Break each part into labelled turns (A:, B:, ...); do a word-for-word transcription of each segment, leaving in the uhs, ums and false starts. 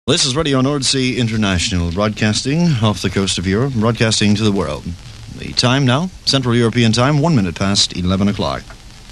A: This is Radio Nordsee International, broadcasting off the coast of Europe, broadcasting to the world. The time now, Central European Time, one minute past eleven o'clock.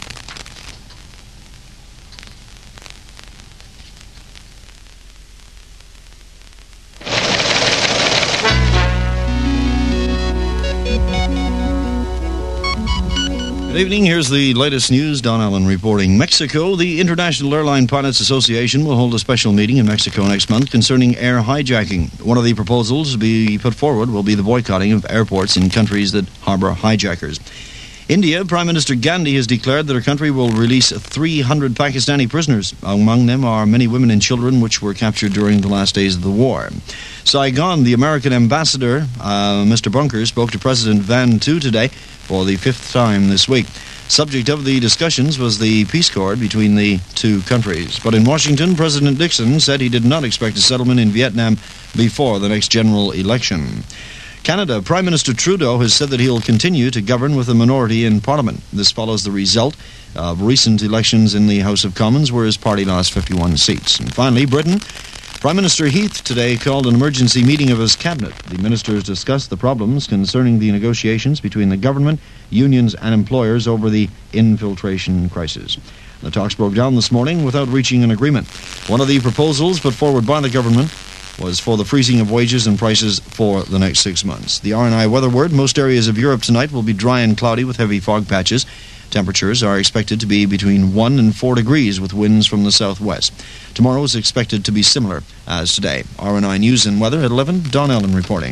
A: Good evening. Here's the latest news. Don Allen reporting. Mexico. The International Airline Pilots Association will hold a special meeting in Mexico next month concerning air hijacking. One of the proposals to be put forward will be the boycotting of airports in countries that harbor hijackers. India. Prime Minister Gandhi has declared that her country will release three hundred Pakistani prisoners. Among them are many women and children which were captured during the last days of the war. Saigon. The American ambassador, uh, Mister Bunker, spoke to President Van Tu today for the fifth time this week. Subject of the discussions was the peace accord between the two countries. But in Washington, President Nixon said he did not expect a settlement in Vietnam before the next general election. Canada. Prime Minister Trudeau has said that he'll continue to govern with a minority in Parliament. This follows the result of recent elections in the House of Commons, where his party lost fifty-one seats. And finally, Britain. Prime Minister Heath today called an emergency meeting of his cabinet. The ministers discussed the problems concerning the negotiations between the government, unions and employers over the infiltration crisis. The talks broke down this morning without reaching an agreement. One of the proposals put forward by the government was for the freezing of wages and prices for the next six months. The R and I weather word: most areas of Europe tonight will be dry and cloudy with heavy fog patches. Temperatures are expected to be between one and four degrees with winds from the southwest. Tomorrow is expected to be similar as today. R and I News and Weather at eleven, Don Allen reporting.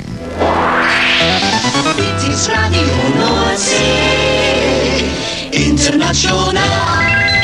B: It is Radio Nordsee International.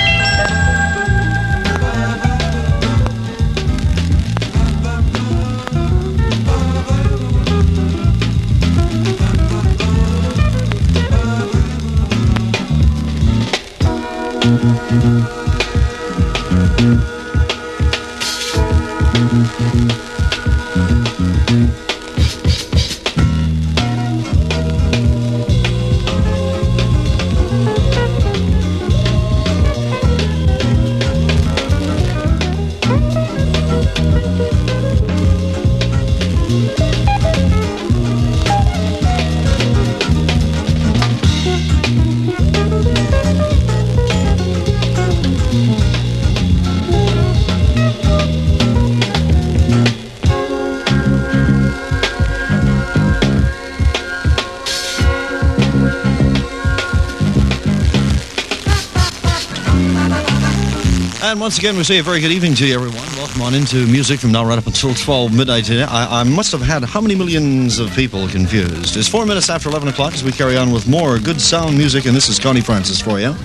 A: And once again, we say a very good evening to you, everyone. Welcome on into music from now right up until twelve midnight today. I, I must have had how many millions of people confused? It's four minutes after eleven o'clock as we carry on with more good sound music, and this is Connie Francis for you.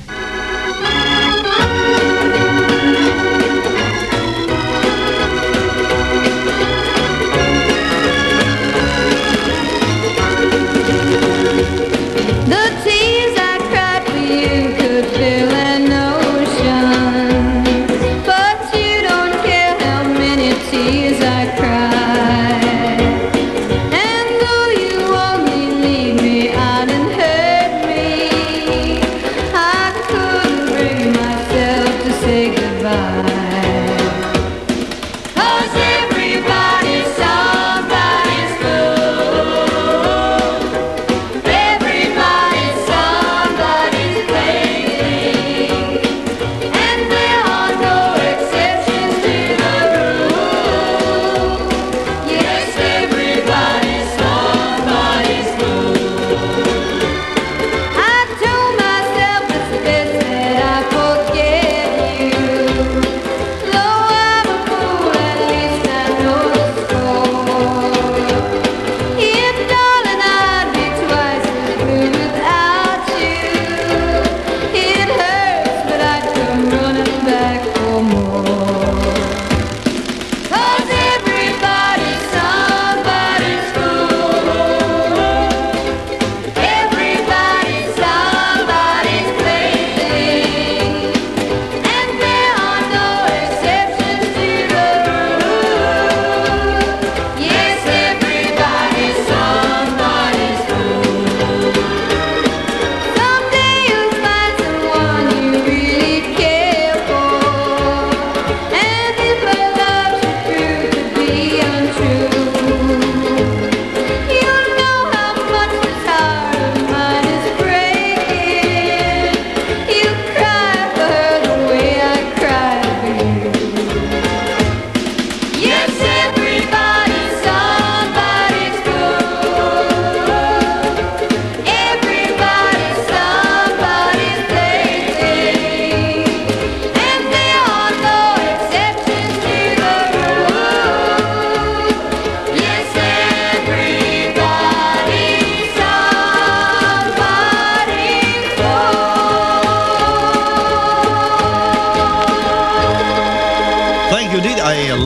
C: Could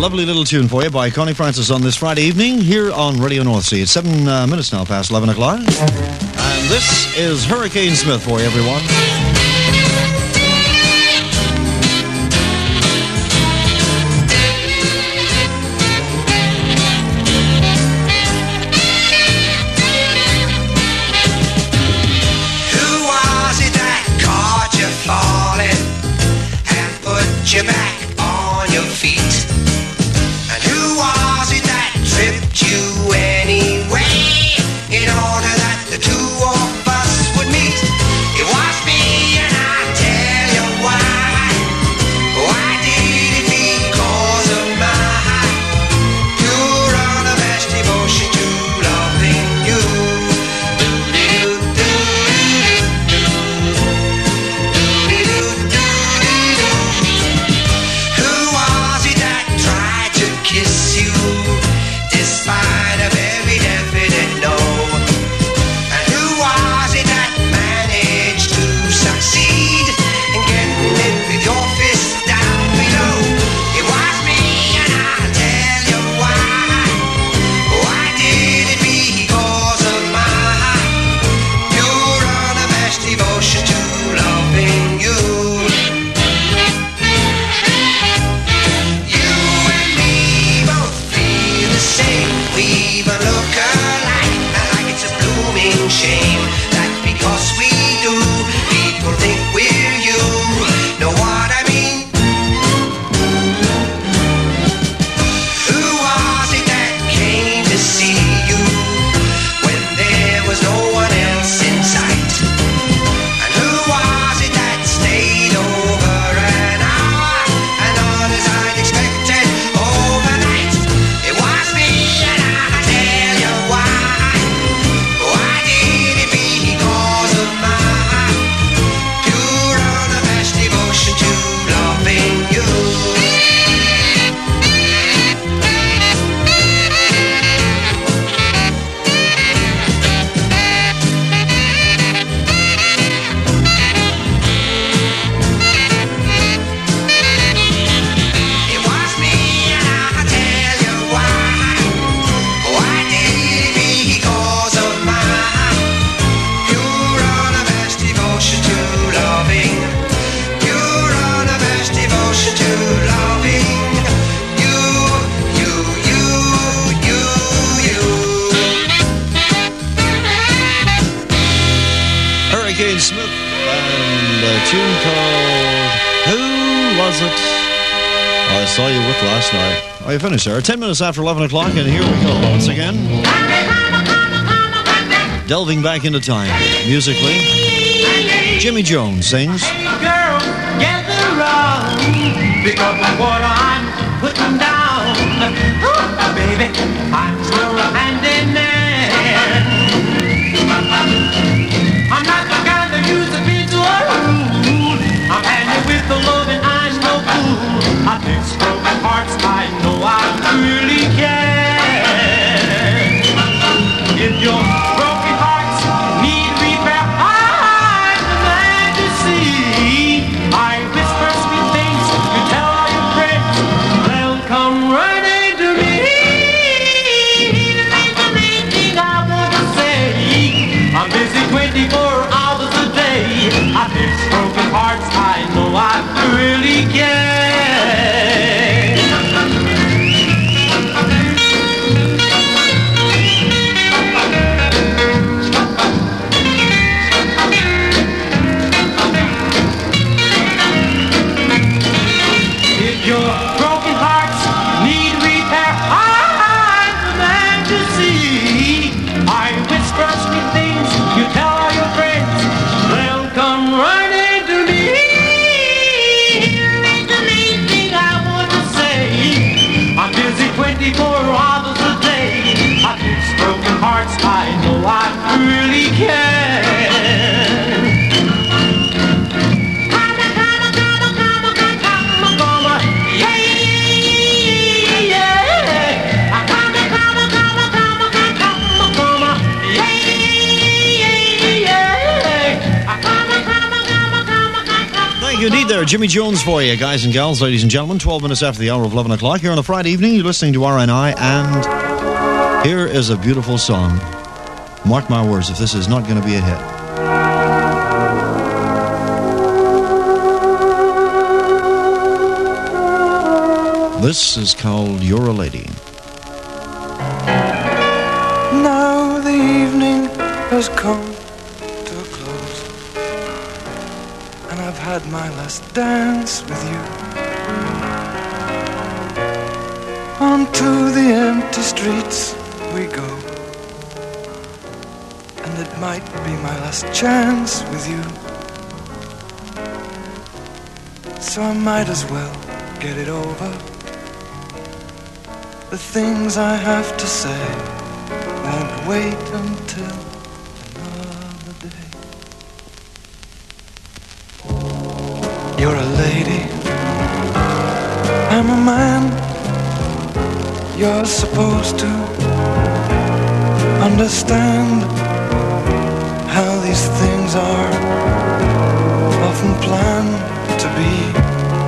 A: lovely little tune for you by Connie Francis on this Friday evening here on Radio North Sea. It's seven uh, minutes now past eleven o'clock. And this is Hurricane Smith for you, everyone.
C: Who was it that caught you falling and put you back on your feet? And who was it that tripped you anyway in order that the two of us would meet? It was me, and I'll tell you why. Why did it? Because of my pure unabashed devotion to loving you. Who was it that tried to kiss you despite a very definite no? And who was it that managed to succeed in getting it with your fist down below? It was me, and I'll tell you why. Why did it? Because of my pure unabashed devotion to loving you. You and me both feel the same. We even look alike, and like it's a blooming shame that because we do, people think we're you. Know what I mean? Who was it that came to see you when there was no one else in sight? And who was it that stayed over an hour and all as I'd expected overnight? It was me, and I'll tell you why. Why did it? Because of my pure unabashed devotion to loving you. It was me, and I'll tell you why. Why did it? Because of my pure unabashed devotion to loving. Pure unabashed devotion to loving you, you, you, you, you.
A: Hurricane Smith and a tune called Who Was It I Saw You With Last Night. Oh, you finished there. ten minutes after eleven o'clock, and here we go once again. Delving back into time, musically. Jimmy Jones sings.
D: Girl, gather round because of what I'm putting down. Ooh, baby, I'm still a hand in there. I'm not the guy that used to be so rude. I'm handy with the love and I'm no fool. I fix broken hearts, I know I really can. If your broken hearts need repair, I'm the man to see. I whisper sweet things, you tell all your friends, they'll come running to me. There's the main thing I want to say. I'm busy twenty-four hours a day. I fix broken hearts, I know I really can. If your broken hearts need repair, I'm the man to see. I whisper sweet things, you tell all your friends, they'll come running to me. Here's the main thing I want to say. I'm busy twenty-four hours a day. I fix broken hearts, I know I really can.
A: You need there, there, Jimmy Jones for you, guys and gals, ladies and gentlemen. twelve minutes after the hour of eleven o'clock here on a Friday evening. You're listening to R N I, and here is a beautiful song. Mark my words, if this is not going to be a hit. This is called You're a Lady.
E: Now the evening has come to a close, and I've had my last dance with you. Onto the empty streets we go, and it might be my last chance with you. So I might as well get it over. The things I have to say won't wait until another day. You're a lady, I'm a man. You're supposed to understand how these things are often planned to be.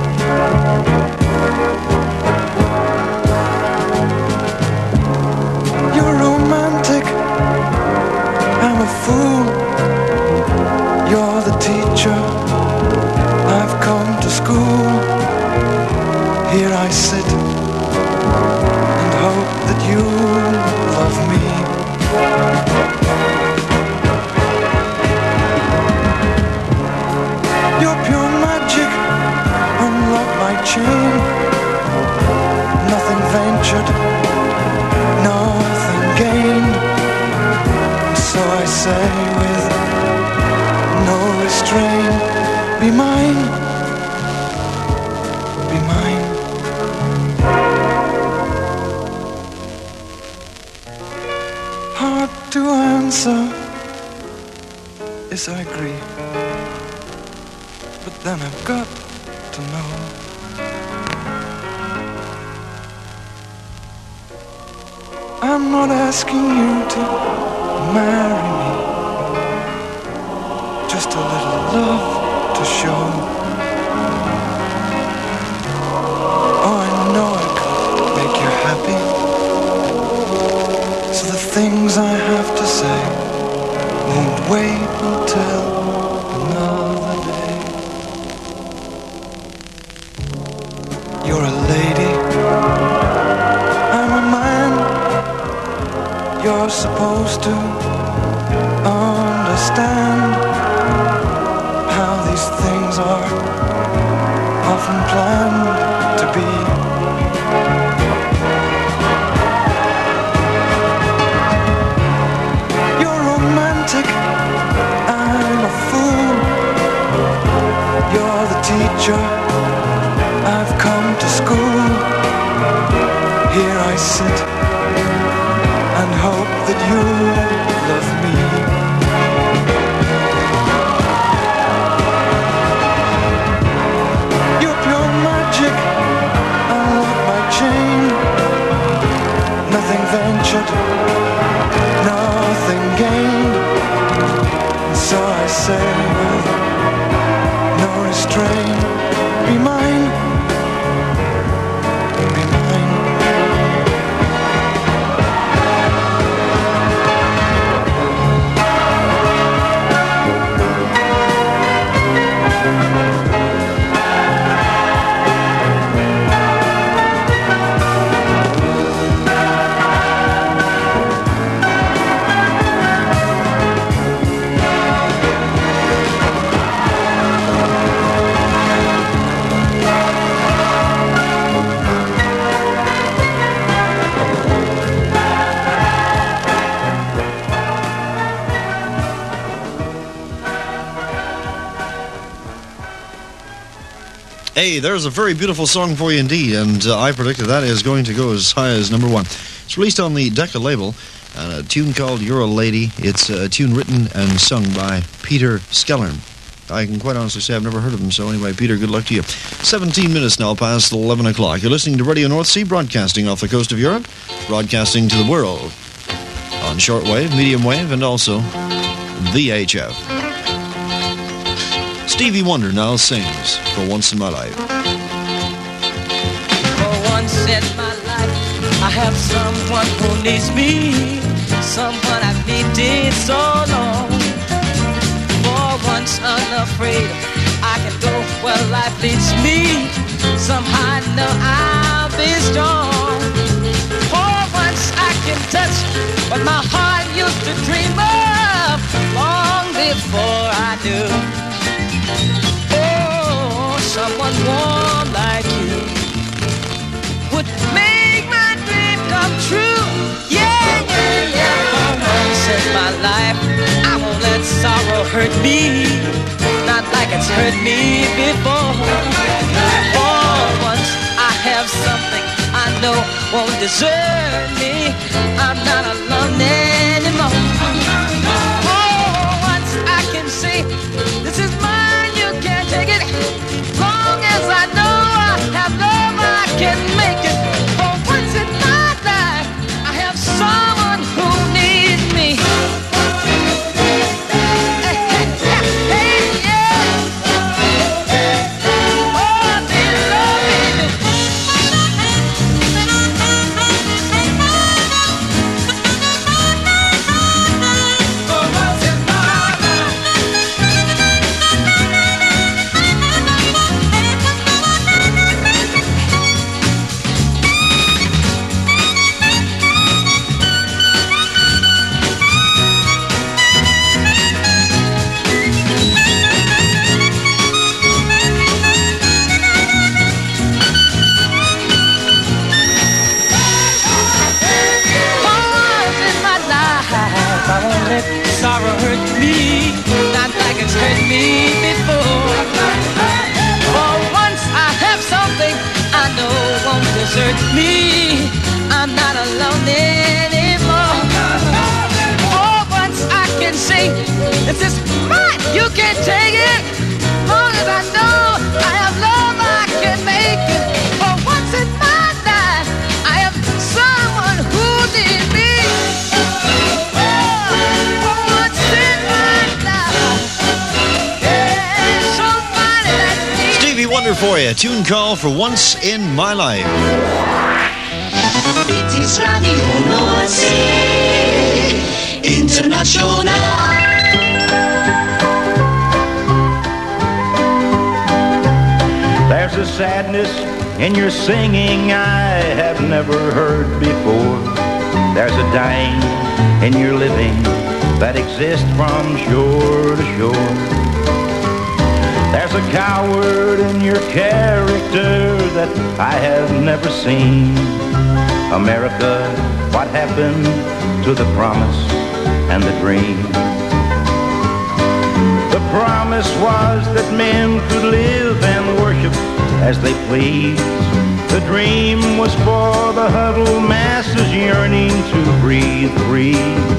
E: You're romantic, I'm a fool. You're the teacher, I've come to school. Here I sit and hope that you love me. You're pure magic, unlock my chain. Nothing ventured, nothing gained. So I say with no restraint, be mine, be mine. Hard to answer, yes I agree, but then I've got to know. I'm not asking you to marry me, just a little love to show. Oh, I know I could make you happy, so the things I have to say won't wait until another day. You're a lady, I'm a man. You're supposed to understand how these things are often planned to be. You're romantic, I'm a fool. You're the teacher, I've come to school. Here I sit and hope that you love me. You're pure magic, unlock my chain. Nothing ventured, nothing gained. And so I say with no restraint, be mine, be mine.
A: Hey, there's a very beautiful song for you indeed, and uh, I predicted that is going to go as high as number one. It's released on the Decca label, and a tune called You're a Lady. It's a tune written and sung by Peter Skellern. I can quite honestly say I've never heard of him, so anyway, Peter, good luck to you. seventeen minutes now past eleven o'clock. You're listening to Radio North Sea, broadcasting off the coast of Europe, broadcasting to the world on shortwave, medium wave, and also V H F. Stevie Wonder now sings For Once in My Life.
F: For once in my life, I have someone who needs me, someone I've needed so long. For once unafraid, I can go where life leads me. Somehow I know I'll be strong. For once I can touch what my heart used to dream of long before I knew. Oh, someone warm like you would make my dream come true. Yeah, yeah, yeah. For once in my life, I won't let sorrow hurt me, not like it's hurt me before. For once I have something I know won't desert me. I'm not alone anymore. For once I can say, this is mine, you can't take it. Long as I know I have love, I can make it. For once in my life, I have someone who needs me. Hey, hey, hey, yeah. Oh, they love me. For once in my life. Once in my life, I won't let sorrow hurt me, not like it's hurt me before. For once I have something I know won't desert me. I'm not alone anymore. For once I can say, this is mine, you can't take it. Long as I know I have love, I can make it. For once in my life, I have someone who needs me. For once in my life, yeah, somebody that needs
A: Stevie Wonder for you. Tune call For Once in My Life.
B: It is Radio Nordsee International.
G: There's a sadness in your singing I have never heard before. There's a dying in your living that exists from shore to shore. There's a coward in your character that I have never seen. America, what happened to the promise and the dream? The promise was that men could live and worship as they please. The dream was for the huddled masses yearning to breathe free.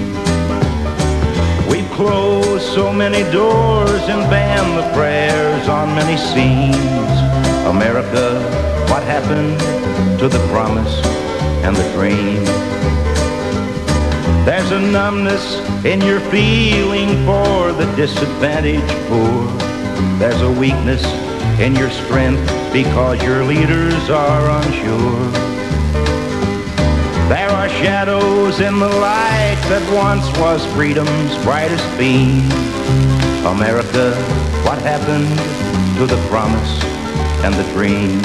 G: We've closed so many doors and banned the prayers on many scenes. America, what happened to the promise and the dream? There's a numbness in your feeling for the disadvantaged poor. There's a weakness in your strength because your leaders are unsure. There are shadows in the light that once was freedom's brightest beam. America, what happened to the promise and the dream?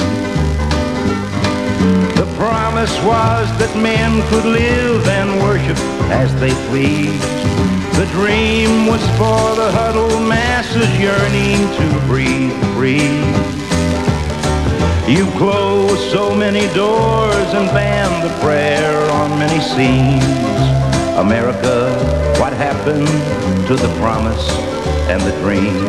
G: The promise was that men could live and worship as they pleased. The dream was for the huddled masses yearning to breathe free. You closed so many doors and banned the prayer on many scenes. America, what happened to the promise and the dream?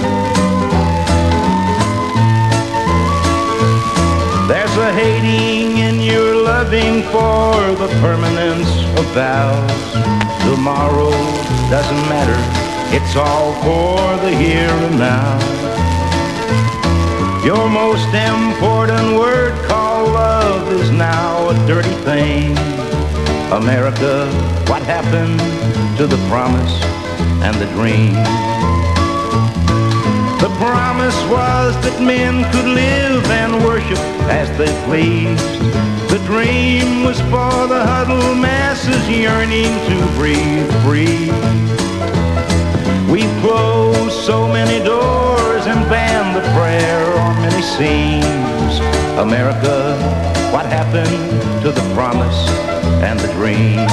G: There's a hating in your loving for the permanence of vows. Tomorrow doesn't matter, it's all for the here and now. Your most important word called love is now a dirty thing. America, what happened to the promise and the dream? The promise was that men could live and worship as they pleased. The dream was for the huddled masses yearning to breathe free. We've closed so many doors and banned the prayer on many scenes. America, what happened to the promise and the dream?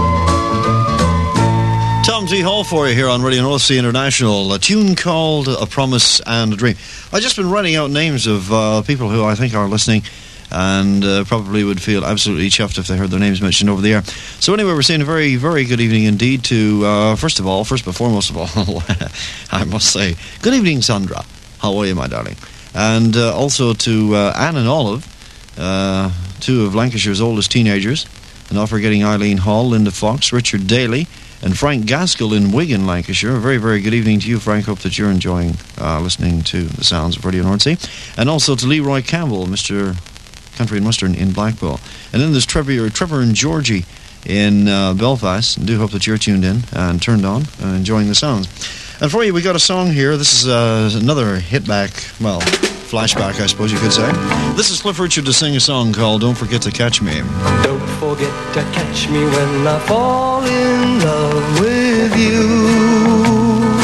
A: Tom T. Hall for you here on Radio North Sea International. A tune called A Promise and a Dream. I've just been writing out names of uh, people who I think are listening and uh, probably would feel absolutely chuffed if they heard their names mentioned over the air. So anyway, we're saying a very, very good evening indeed to, uh, first of all, first but foremost of all, I must say, good evening, Sandra. How are you, my darling? And uh, also to uh, Anne and Olive, uh, two of Lancashire's oldest teenagers, and not forgetting Eileen Hall, Linda Fox, Richard Daly, and Frank Gaskell in Wigan, Lancashire. A very, very good evening to you, Frank. Hope that you're enjoying uh, listening to the sounds of Radio North Sea. And also to Leroy Campbell, Mister Country and Western in Blackpool. And then there's Trevor, Trevor and Georgie in uh, Belfast. And do hope that you're tuned in and turned on and enjoying the sounds. And for you, we got a song here. This is uh, another hit back, well, flashback, I suppose you could say. This is Cliff Richard to sing a song called Don't Forget to Catch Me.
E: Don't forget to catch me when I fall in love with you.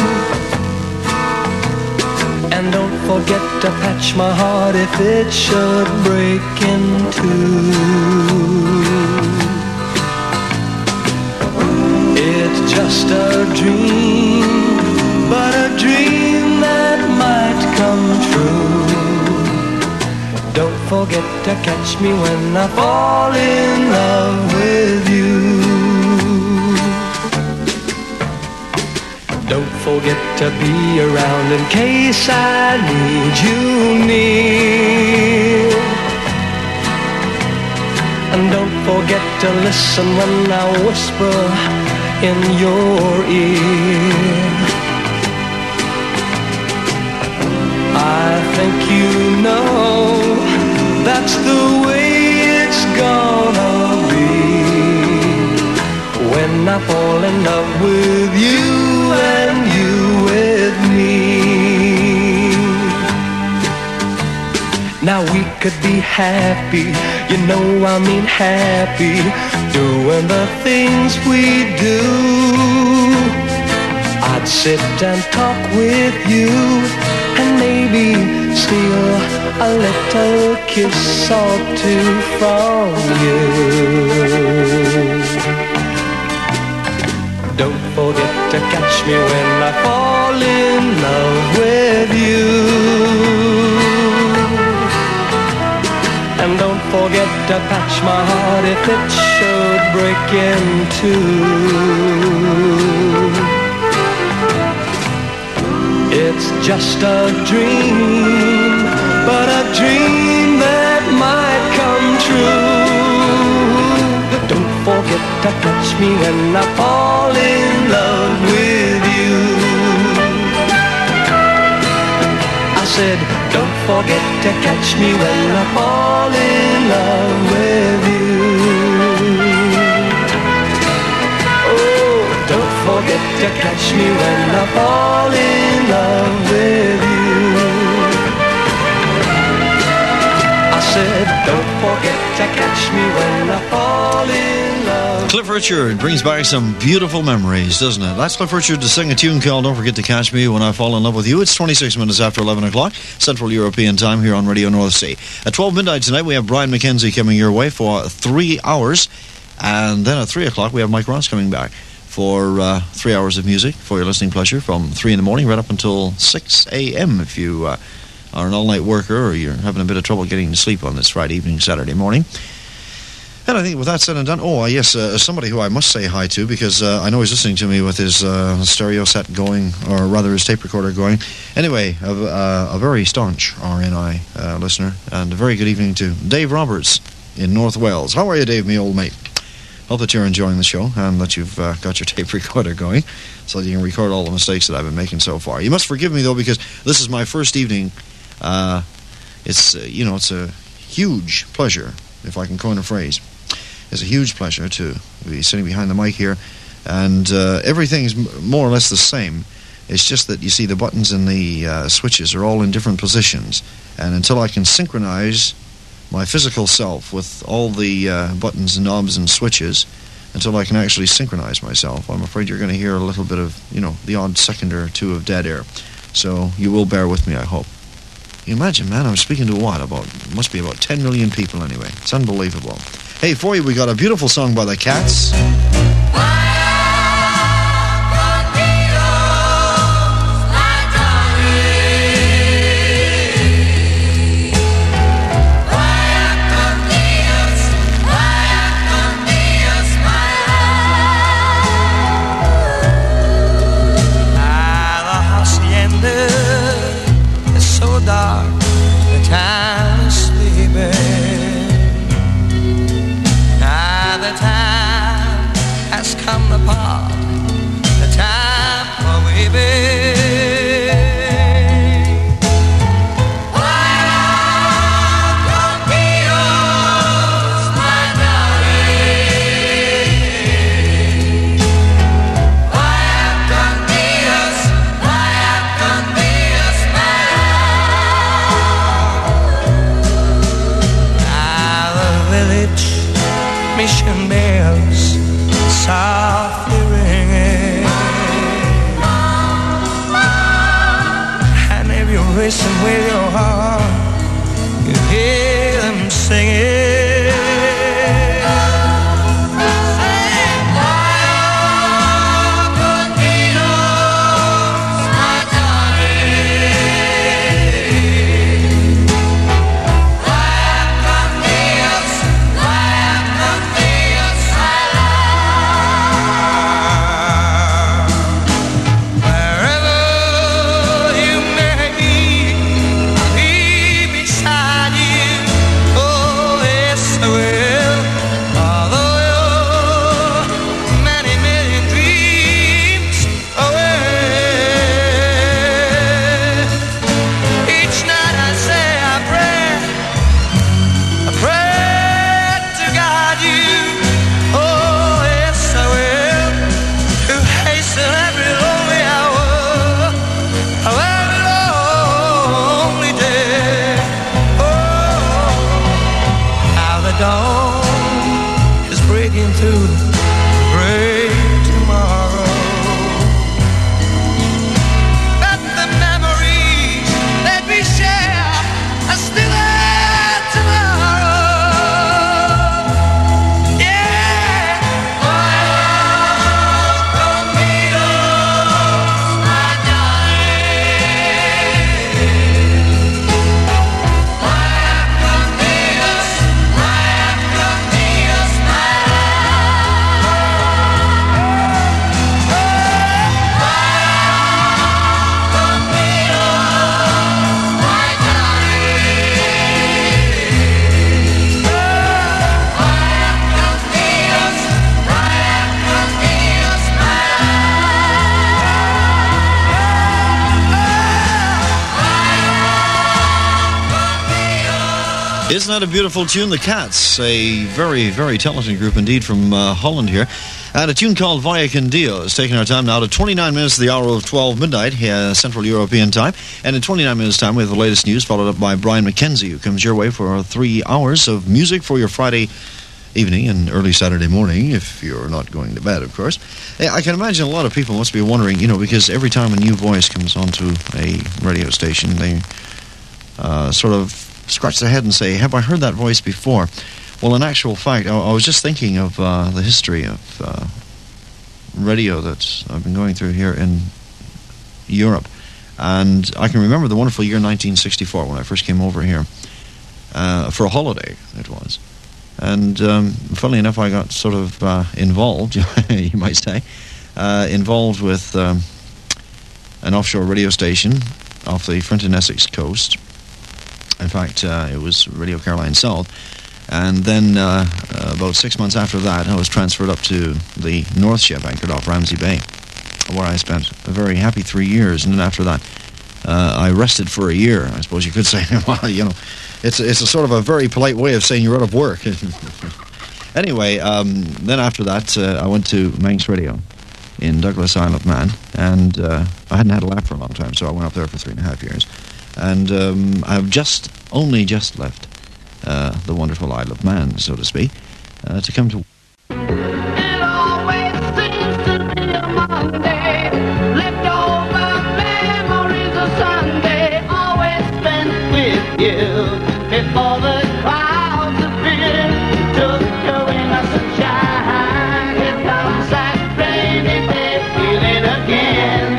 E: And don't forget to patch my heart if it should break in two. It's just a dream, but a dream that might come true. Don't forget to catch me when I fall in love with you. Don't forget to be around in case I need you near. And don't forget to listen when I whisper in your ear. I think you know that's the way it's gonna be when I fall in love with you and you with me. Now we could be happy, you know I mean happy, doing the things we do. I'd sit and talk with you and maybe steal a little kiss or two from you. Don't forget to catch me when I fall in love with you. And don't forget to patch my heart if it should break in two. It's just a dream, but a dream that might come true. Don't forget to catch me when I fall in love with you. I said, don't forget to catch me when I fall in love with you. Oh, don't forget to catch me when I fall in love with you. I said, don't forget to catch me when I fall in love.
A: Cliff Richard brings back some beautiful memories, doesn't it? That's Cliff Richard to sing a tune called Don't Forget to Catch Me When I Fall in Love with You. It's twenty-six minutes after eleven o'clock, Central European Time here on Radio North Sea. At twelve midnight tonight, we have Brian McKenzie coming your way for three hours. And then at three o'clock, we have Mike Ross coming back for uh, three hours of music for your listening pleasure from three in the morning right up until six a.m. if you uh, are an all-night worker or you're having a bit of trouble getting to sleep on this Friday evening, Saturday morning. And I think with that said and done, oh, yes, uh, somebody who I must say hi to because uh, I know he's listening to me with his uh, stereo set going, or rather his tape recorder going. Anyway, a, uh, a very staunch R N I uh, listener, and a very good evening to Dave Roberts in North Wales. How are you, Dave, me old mate? Hope that you're enjoying the show and that you've uh, got your tape recorder going so that you can record all the mistakes that I've been making so far. You must forgive me, though, because this is my first evening. Uh, it's, uh, you know, it's a huge pleasure, if I can coin a phrase. It's a huge pleasure to be sitting behind the mic here, and uh, everything's m- more or less the same, It's just that, you see, the buttons and the uh, switches are all in different positions. And until I can synchronize my physical self with all the uh, buttons and knobs and switches, until I can actually synchronize myself, I'm afraid you're going to hear a little bit of, you know, the odd second or two of dead air. So you will bear with me, I hope. You imagine, man, I'm speaking to what? About, must be about ten million people anyway. It's unbelievable. Hey, for you, we got a beautiful song by the Cats.
E: Listen with your heart, you hear them singing.
A: Isn't that a beautiful tune? The Cats, a very, very talented group indeed from uh, Holland here. And a tune called Vaya con Dios, taking our time now to twenty-nine minutes to the hour of twelve midnight, uh, Central European time. And in twenty-nine minutes' time, we have the latest news, followed up by Brian McKenzie, who comes your way for three hours of music for your Friday evening and early Saturday morning, if you're not going to bed, of course. I can imagine a lot of people must be wondering, you know, because every time a new voice comes onto a radio station, they uh, sort of scratch their head and say, have I heard that voice before? Well, in actual fact, I, I was just thinking of uh, the history of uh, radio that I've been going through here in Europe. And I can remember the wonderful year nineteen sixty-four when I first came over here. Uh, for a holiday, it was. And um, funnily enough, I got sort of uh, involved, you might say, uh, involved with um, an offshore radio station off the Frinton Essex coast. In fact, uh, it was Radio Caroline South. And then uh, uh, about six months after that, I was transferred up to the North Ship, anchored off Ramsey Bay, where I spent a very happy three years. And then after that, uh, I rested for a year. I suppose you could say, well, you know, it's, it's a sort of a very polite way of saying you're out of work. Anyway, um, then after that, uh, I went to Manx Radio. in Douglas, Isle of Man, and uh, I hadn't had a lap for a long time, so I went up there for three and a half years. And um, I've just, only just left uh, the wonderful Isle of Man, so to speak, uh, to come to...
D: It always seems to be a Monday, leftover memories of Sunday, always spent with you before the clouds appear, just showing us sunshine. Here comes that rainy day feeling again.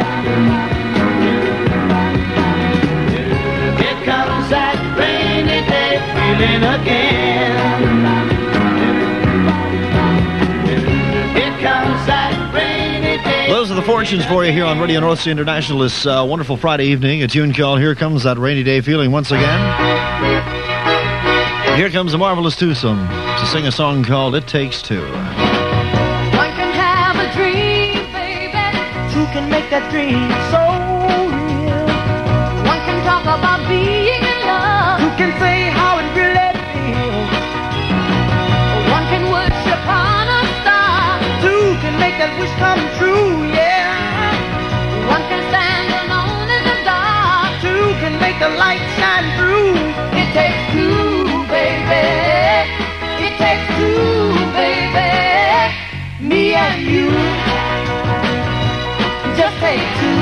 D: Here comes that rainy day feeling again.
A: Those are the fortunes for you here on Radio North Sea International this uh, wonderful Friday evening. A tune called Here Comes That Rainy Day Feeling once again. Here comes the marvelous twosome to sing a song called It Takes Two.
D: One can have a dream, baby. Two can make that dream so real. One can talk about being in love. Two can say how it really feels. One can worship on a star. Two can make that wish come true, yeah. One can stand alone in the dark. Two can make the light shine through. It takes two, baby. It takes two, baby. Me and you. Just take two.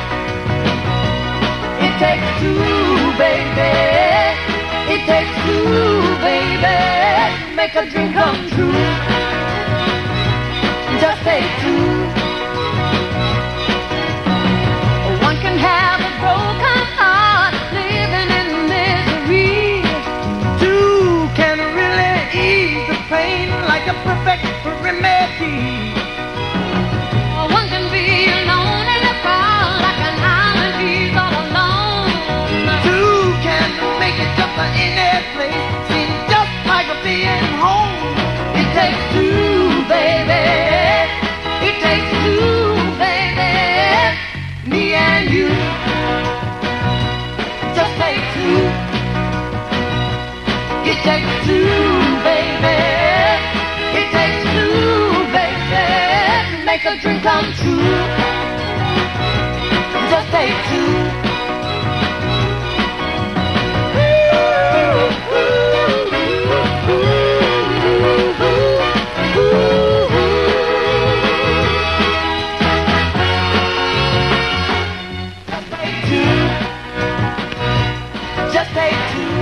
D: It takes two, baby. It takes two, baby. Make a dream come true. Just take two. One can have a broken heart, living in misery. Two can really ease the pain like a perfect remedy. One can be alone in a crowd like an island he's all alone. Two can make it just in their place, seem just like a being home. It takes two, baby. It takes two, baby. Me and you. Just take two. It takes two, baby. It takes two, baby. Make a dream come true. Just take two. Just take two.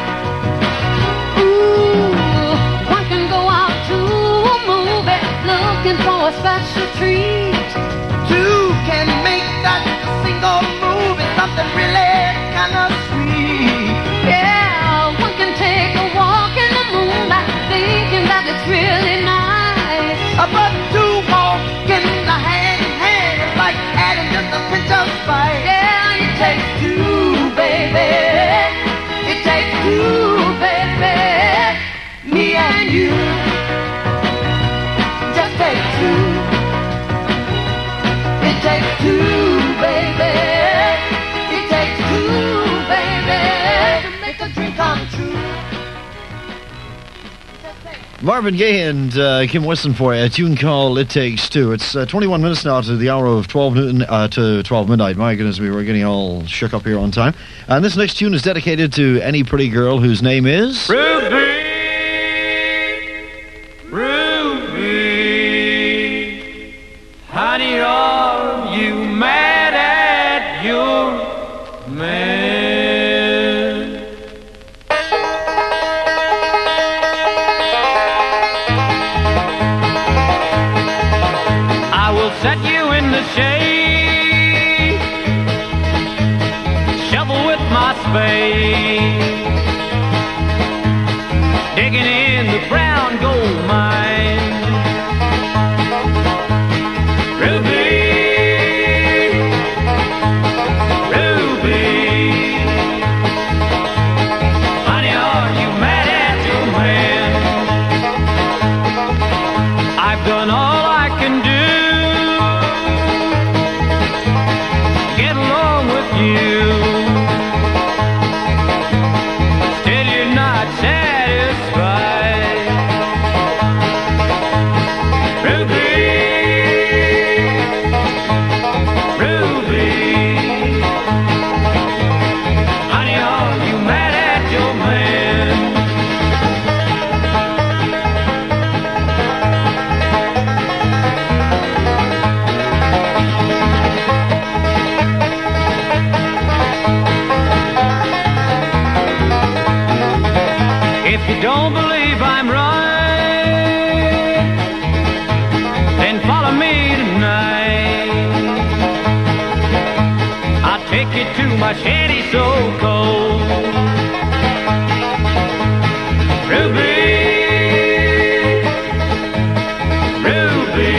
D: Ooh, one can go out to a movie looking for a special treat. Two can make that single movie something really kind of sweet. Yeah, one can take a walk in the moonlight thinking that it's really nice. But two walking the hand in hand is like adding just a pinch of spice. Yeah, it takes two, baby. It takes two, baby. Me and you. Just take two. It takes two, baby. It takes two, baby. To make a dream come true. Just take two.
A: Marvin Gaye and uh, Kim Weston for you, a tune called It Takes Two. It's uh, twenty-one minutes now to the hour of twelve noon, uh, to twelve midnight. My goodness, we were getting all shook up here on time. And this next tune is dedicated to any pretty girl whose name is...
D: Ruby, Ruby, honey, are you mad at your man? I will set you in the shade, shovel with my spade, digging in the brown gold mine. Ruby, Ruby, honey, are you mad at your man? I've done all I can do to get along with you. Still you're not satisfied. Ruby, my shanty so cold. Ruby, Ruby,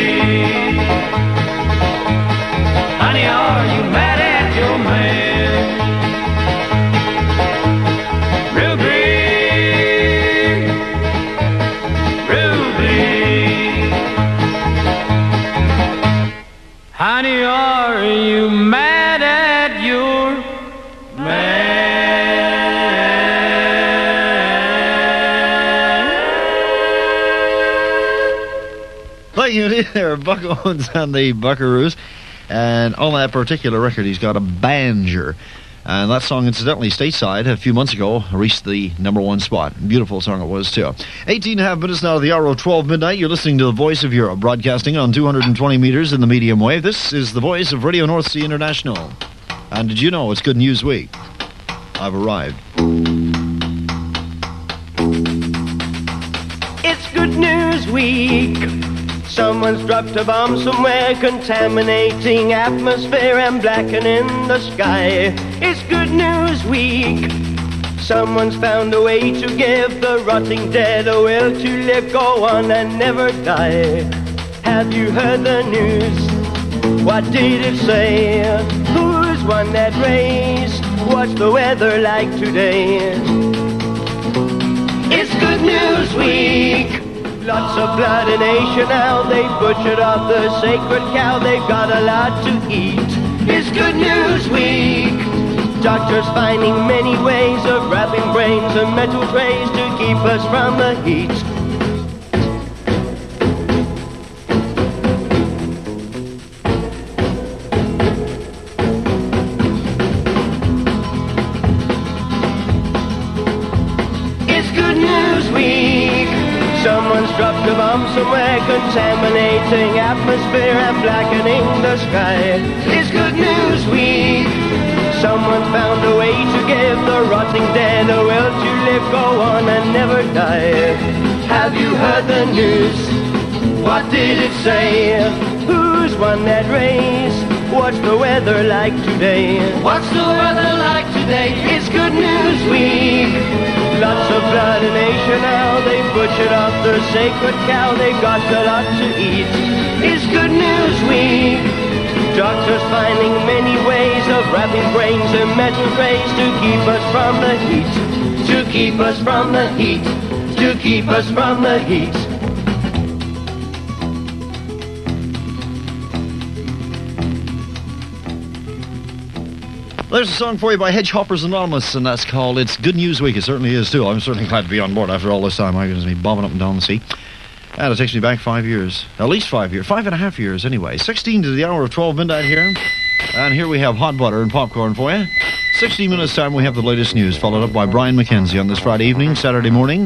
D: honey, are you mad at your man? Ruby, Ruby, honey, are you mad at your man?
A: Like you did there, Buck Owens and the Buckaroos. And on that particular record, he's got a banjo. And that song, incidentally, stateside, a few months ago, reached the number one spot. Beautiful song it was, too. eighteen and a half minutes now to the hour of twelve midnight. You're listening to the Voice of Europe, broadcasting on two hundred twenty meters in the medium wave. This is the voice of Radio North Sea International. And did you know it's Good News Week? I've arrived.
H: It's Good News Week. Someone's dropped a bomb somewhere, contaminating atmosphere and blackening the sky. It's Good News Week. Someone's found a way to give the rotting dead a will to live, go on and never die. Have you heard the news? What did it say? Who's won that race? What's the weather like today? It's Good News Week. Lots of blood in Asia now. They butchered up the sacred cow. They've got a lot to eat. It's Good News Week. Doctors finding many ways of wrapping brains in metal trays to keep us from the heat. It's Good News Week. Someone's dropped a bomb somewhere, contaminating atmosphere and blackening the sky. It's Good News Week. Someone found a way to give the rotting dead a will to live, go on and never die. Have you heard the news? What did it say? Who's won that race? What's the weather like today? What's the weather like today? It's Good News Week. Lots of blood in Asia now. They butchered up the sacred cow. They've got a lot to eat. It's Good News Week. Doctors finding many ways of wrapping brains in metal trays to keep us from the heat. To keep us from the heat. To keep us from the heat.
A: There's a song for you by Hedgehoppers Anonymous, and that's called It's Good News Week. It certainly is, too. I'm certainly glad to be on board after all this time. I'm going to be bobbing up and down the sea. And it takes me back five years. At least five years. Five and a half years, anyway. sixteen to the hour of twelve midnight here. And here we have hot butter and popcorn for you. sixteen minutes time, we have the latest news, followed up by Brian McKenzie on this Friday evening, Saturday morning.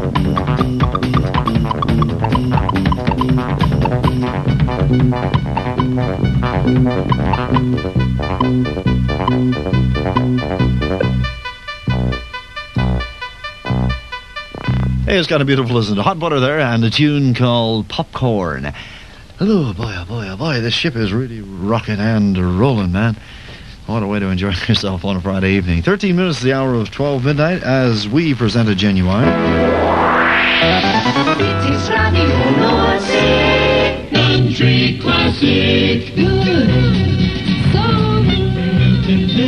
A: Hey, it's got a beautiful listen to Hot Butter there and a tune called Popcorn. Oh boy, oh boy, oh boy, this ship is really rocking and rolling, man. What a way to enjoy yourself on a Friday evening. thirteen minutes to the hour of twelve midnight as we present a Genuine.
B: It is Radio Nordsee. Country classic. Good. So good.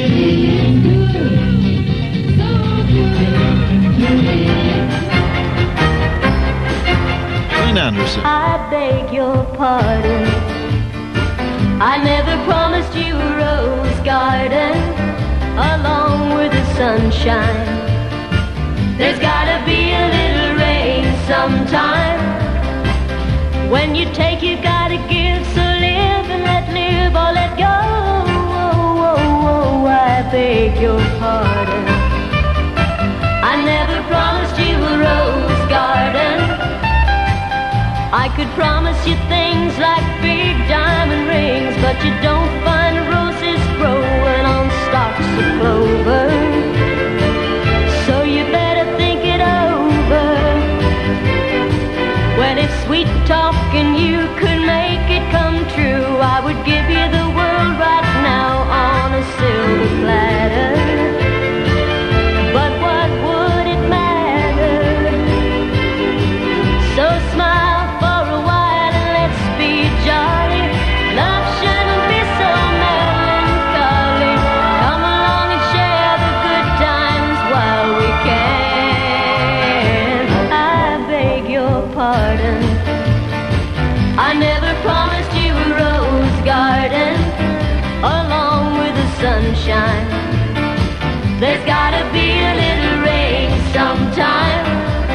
B: So good.
A: Lynn Anderson.
I: I beg your pardon. I never promised you a rose garden along with the sunshine. There's gotta be a little rain sometime. When you take, you gotta give. So live and let live or let go. Oh, oh, oh, I beg your pardon. I never promised you a rose garden. I could promise you things like big diamond rings, but you don't find roses growing on stalks of clover. So you better think it over. Well, if sweet talking you could make it come true, I would give you the world right now on a silver platter. But what would it matter? So smile. I never promised you a rose garden along with the sunshine. There's gotta be a little rain sometime.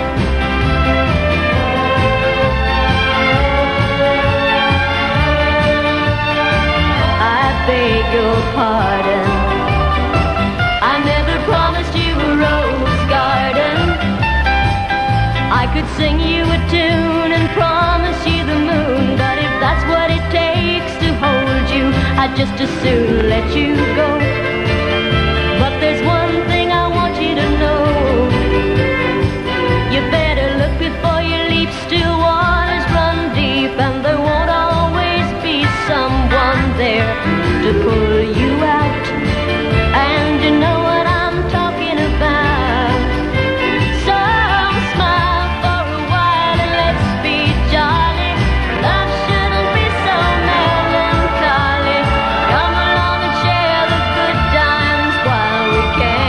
I: I beg your pardon. I never promised you a rose garden. I could sing you a tune and promise you the moon, but if that's what it takes to hold you, I'd just as soon let you go. But there's one thing I want you to know. You better look before you leap. Still waters run deep, and there won't always be someone there to pull you out. And you know what I'm talking about. So smile for a while and let's be jolly. Love shouldn't be so melancholy. Come along and share the good times while we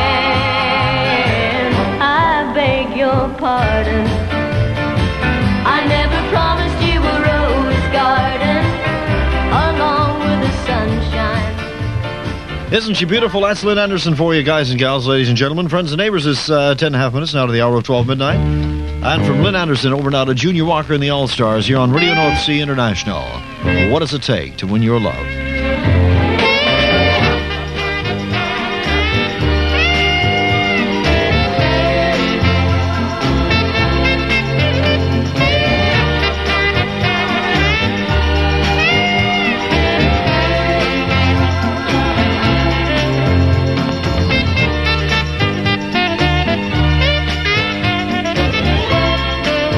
I: can. I beg your pardon. I never promised you a rose garden along with the sunshine.
A: Isn't she beautiful? That's Lynn Anderson for you, guys and gals, ladies and gentlemen, friends and neighbors. It's uh, ten and a half minutes now to the hour of twelve midnight. And from Lynn Anderson over now to Junior Walker and the All-Stars here on Radio North Sea International. What does it take to win your love?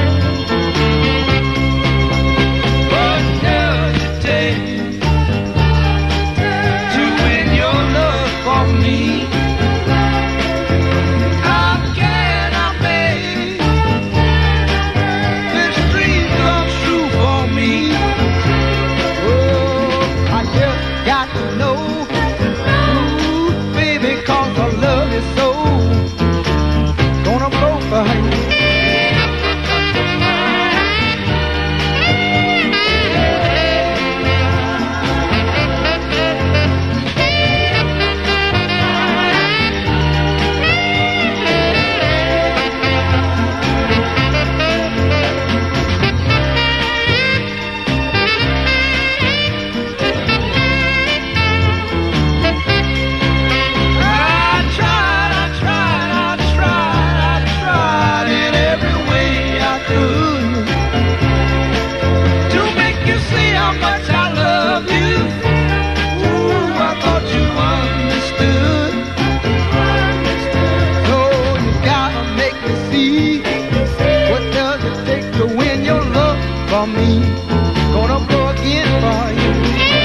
E: What does it take
J: for me, gonna blow again for you.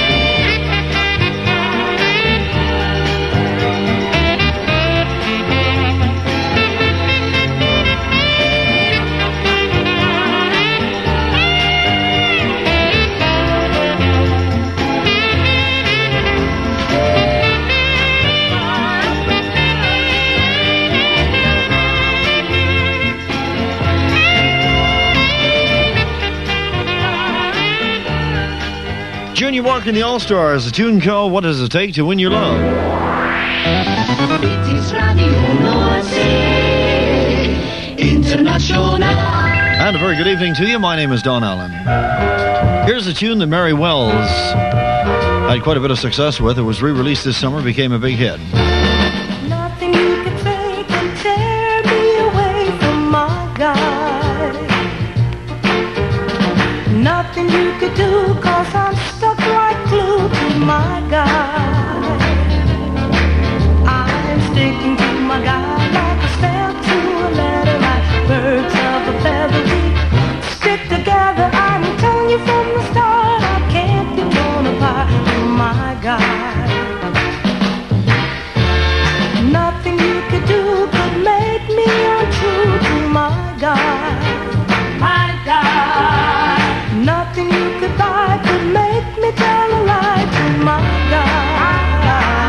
A: Junior Walker and the All-Stars, a tune called What Does It Take to Win Your Love?
B: British Radio Norse International.
A: And a very good evening to you. My name is Don Allen. Here's a tune that Mary Wells had quite a bit of success with. It was re-released this summer, became a big hit.
K: Nothing you can say can tear me away from my God. Nothing you could do, cause I'm stuck like glue to my God. I'm sticking to my God like a stamp to a letter, like birds of a feather. We stick together, I'm telling you from the start, I can't be torn apart from my God. Nothing you could do could make me untrue to my God. My God. Nothing you could buy could make me tell a lie to my God.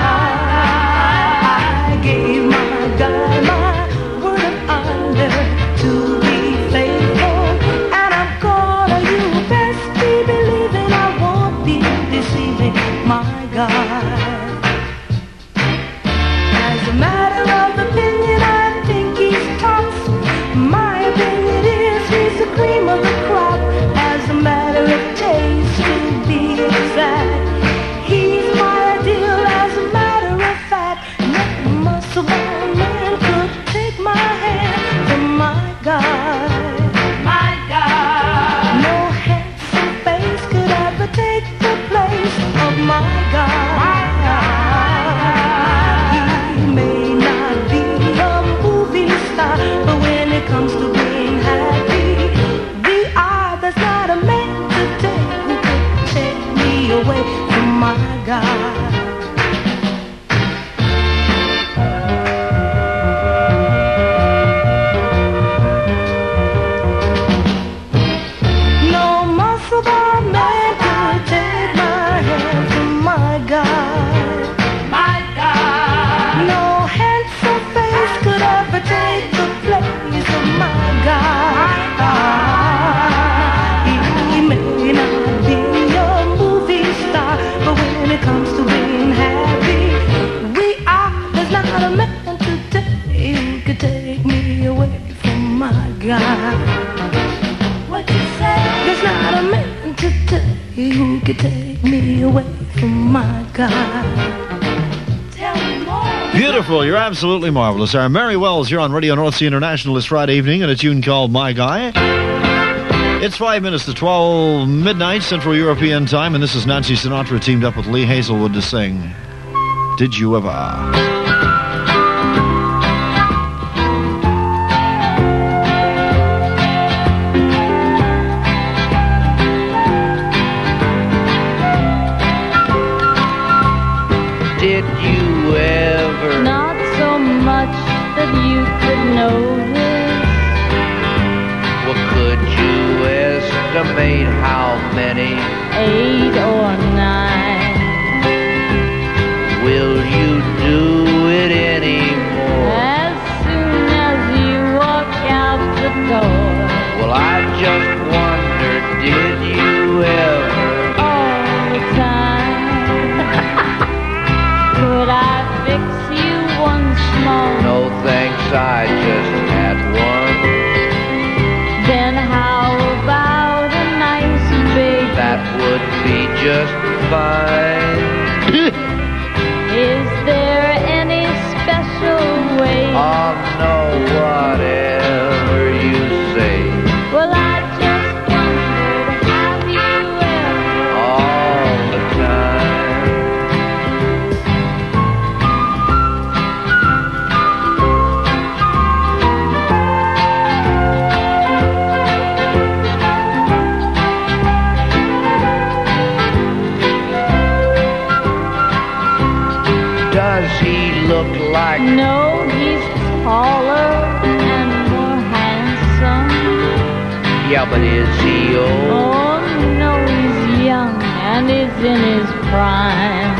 K: I gave my God my word of honor to be faithful, and I'm gonna, you best be believing I won't be deceiving my God. As a matter of opinion, I think he's tops. My opinion is he's the cream of the crop. As a matter of taste, to be exact, he's my ideal. As a matter of fact, no muscle-bound man could take my hand from my God. My God. No handsome face could ever take the place of my God. My God. He may not be a movie star, but when it comes to being happy, we are. There's not a man today who could take me away from my God. No muscle-bound man could take my hand from my God. My God. No handsome face could ever take the place of my God. He may not be a movie star, but when it comes to being happy, we are. There's not a man today who could take me away from my God. What you say? There's not a man today who could take me away from my God. Tell me more.
A: Beautiful. You're absolutely marvelous. Our Mary Wells here on Radio North Sea International this Friday evening and a tune called My Guy. It's five minutes to twelve midnight Central European time, and this is Nancy Sinatra teamed up with Lee Hazelwood to sing Did You Ever?
L: Did you ever?
M: Not so much that you could notice.
L: Well, could you estimate how many?
M: Eight or nine.
L: Will you do it anymore?
M: As soon as you walk out the door.
L: Well, I just wondered, did you ever?
M: All the time. Could I fix you one small?
L: No thanks, I just had one.
M: Then how about a nice big?
L: That would be just fine.
M: Is there any special way?
L: Oh no, whatever you say.
M: Well, I just wondered, have you ever?
L: All the time.
M: No, he's taller and more handsome.
L: Yeah, but is he old?
M: Oh, no, he's young and is in his prime.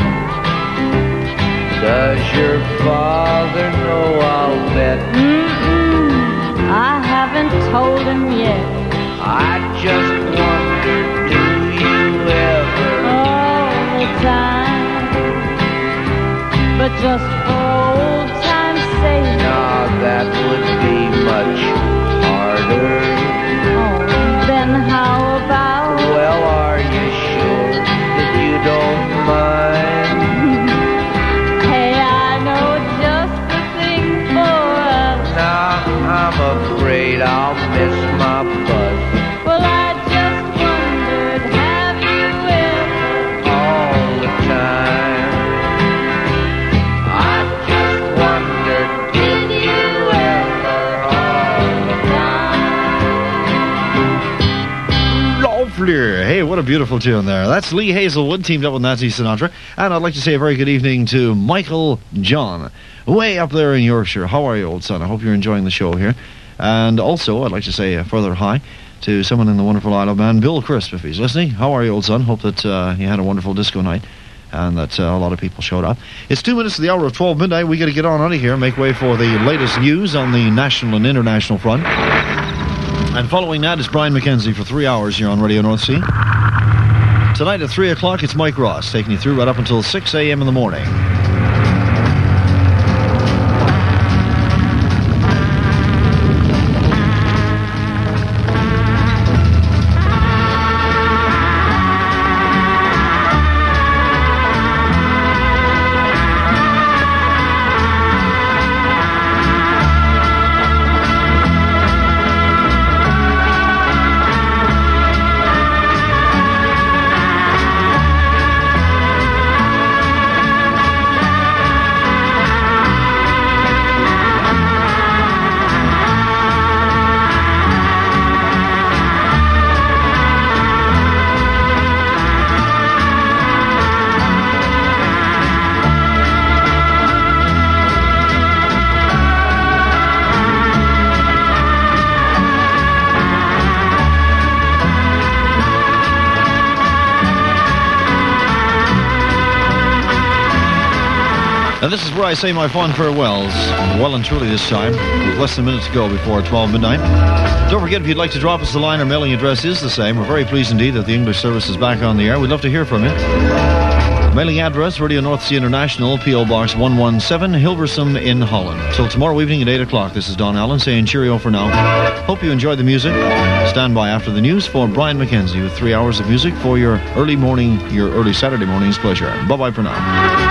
L: Does your father know, I'll bet?
M: Mm-mm, I haven't told him yet.
L: I just wondered, do you ever?
M: All the time. But just for old time's sake.
L: Now that would be much harder.
M: Oh, then how about?
L: Well, are you sure that you don't mind?
M: Hey, I know just the thing for us.
L: Now I'm afraid I'll miss my bus.
M: Well, I just wondered, have you ever?
L: All the time. I just wondered, did you ever? All the time.
A: Lovely. Hey, what a beautiful tune there. That's Lee Hazelwood teamed up with Nancy Sinatra. And I'd like to say a very good evening to Michael John, way up there in Yorkshire. How are you, old son? I hope you're enjoying the show here. And also, I'd like to say a further hi to someone in the wonderful Isle of Man, Bill Crisp, if he's listening. How are you, old son? Hope that uh, you had a wonderful disco night and that uh, a lot of people showed up. It's two minutes to the hour of twelve midnight. We got to get on out of here, make way for the latest news on the national and international front. And following that is Brian McKenzie for three hours here on Radio North Sea. Tonight at three o'clock, it's Mike Ross taking you through right up until six a.m. in the morning. And this is where I say my fond farewells, well and truly this time, with less than a minute to go before twelve midnight. Don't forget, if you'd like to drop us a line, our mailing address is the same. We're very pleased indeed that the English service is back on the air. We'd love to hear from you. The mailing address, Radio North Sea International, P O Box one one seven, Hilversum in Holland. Till tomorrow evening at eight o'clock, this is Don Allen saying cheerio for now. Hope you enjoyed the music. Stand by after the news for Brian McKenzie with three hours of music for your early morning, your early Saturday morning's pleasure. Bye-bye for now.